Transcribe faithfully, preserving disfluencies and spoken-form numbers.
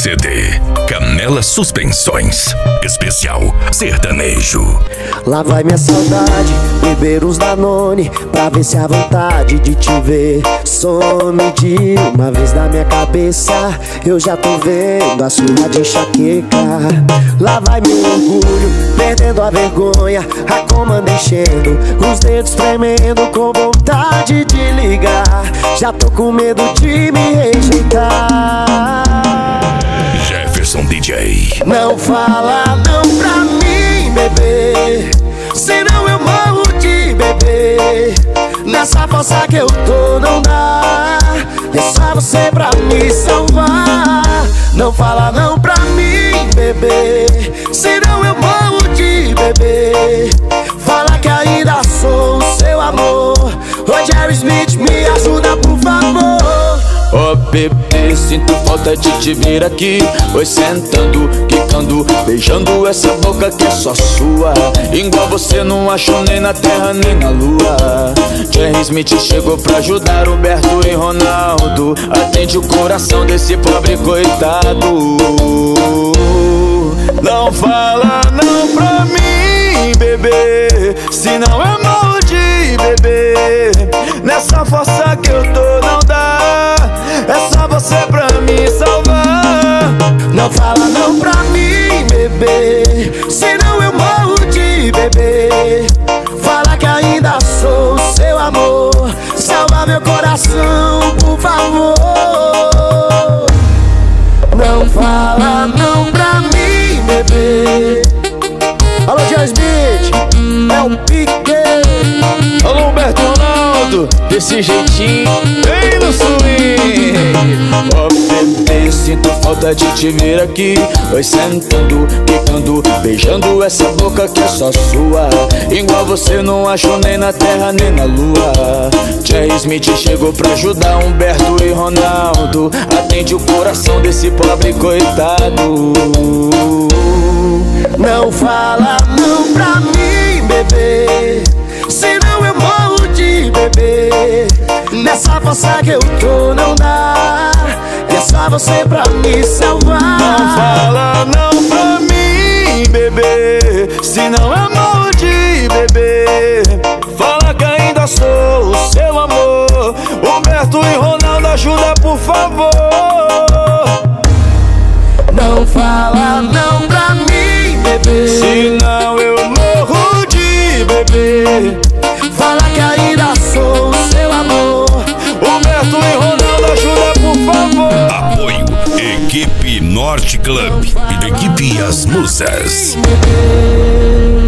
C D Canela Suspensões, especial sertanejo. Lá vai minha saudade, beber uns Danone, pra ver se a vontade de te ver some de uma vez na minha cabeça. Eu já tô vendo a sua de enxaqueca. Lá vai meu orgulho, perdendo a vergonha, a comanda enchendo, os dedos tremendo com vontade de ligar. Já tô com medo de me rejeitar. Jefferson D J. Não fala não pra mim, bebê, senão eu morro de bebê. Nessa força que eu tô não dá, é só você pra me salvar. Não fala não pra mim, bebê, senão eu morro de bebê. Fala que ainda sou o seu amor. Ô Jerry Smith, me ajuda por favor. Ô oh, bebê, sinto falta de te ver aqui. Oi, sentando, quicando, beijando essa boca que é só sua. Igual você não achou nem na terra nem na lua. Jerry Smith chegou pra ajudar Humberto e Ronaldo. Atende o coração desse pobre coitado. Não fala não pra mim, bebê, senão eu morro de bebê. Nessa força que eu tô não dá, é só você pra me salvar. Não fala não pra mim, bebê, senão eu morro de bebê. Fala que ainda sou o seu amor. Salva meu coração, por favor. Não fala não pra mim, bebê. Alô, Jerry Smith, é o Pique. Alô, Humberto Ronaldo, desse jeitinho, bem no swing. Ó oh, bebê, sinto falta de te ver aqui. Oi, sentando, quicando, beijando essa boca que é só sua. Igual você não achou nem na terra nem na lua. Jerry Smith chegou pra ajudar Humberto e Ronaldo. Atende o coração desse pobre coitado. Não fala não pra mim, bebê, senão eu morro de bebê. Nessa força que eu tô não dá, é só você pra me salvar. Não fala não pra mim, bebê, senão eu morro de bebê. Fala que ainda sou o seu amor. Humberto e Ronaldo, ajuda por favor. Não fala não pra mim, bebê, senão eu morro de bebê. Fala que ainda sou o seu amor. Humberto e Ronaldo, ajuda por favor. Apoio Equipe Norte Club e Equipe As Musas. Bebê.